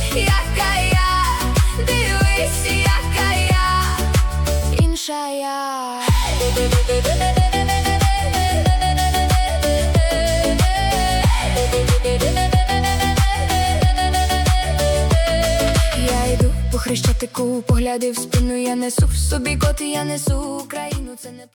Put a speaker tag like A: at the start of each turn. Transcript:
A: яка я, дивись, яка я, інша я. Я йду по Хрещатику, погляди в спину я несу, в собі коти я несу Україну, це не